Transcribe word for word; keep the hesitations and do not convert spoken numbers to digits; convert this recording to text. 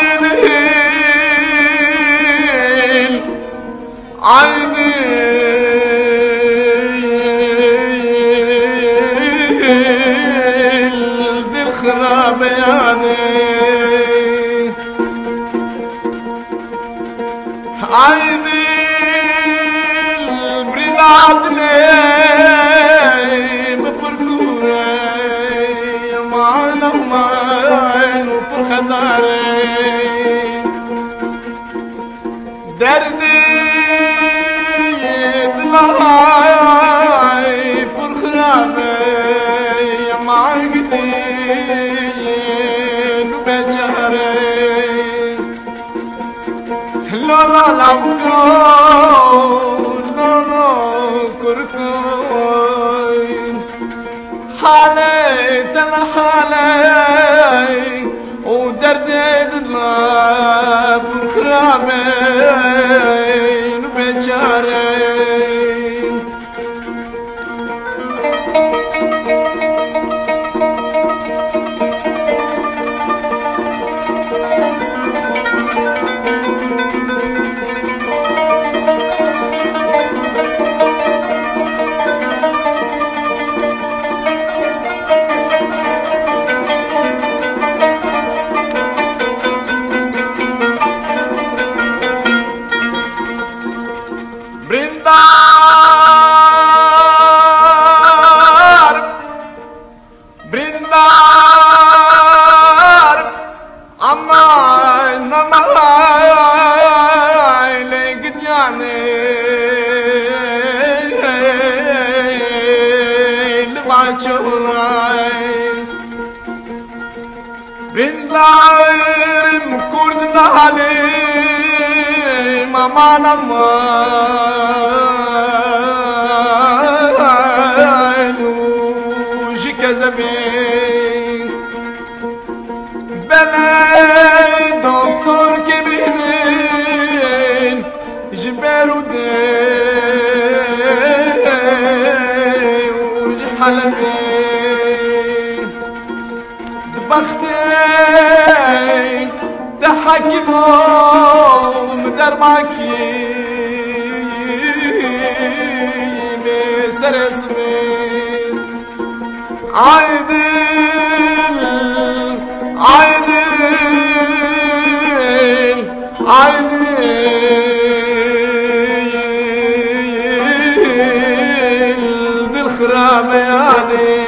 عيدل عيدل دي الخراب يعني عيدل بريد عدلي ببركوري معنا ومعين وبرخداري دردي دلاي برخرابي معقدي وبجاري لا لا لا وكون لا لا كركون حالي تلا حالي ودردي دلاب وخرامين وبجارين brindar brindar aman aman le gidyani le bachulay brindar kurdna halim aman aman كذبين بلاي دكتور كبيرين جبارو دي وجحلبين دبختين تحكمهم درماكي بسر اسمين عيدل عيدل عيدل دي الخراب يعني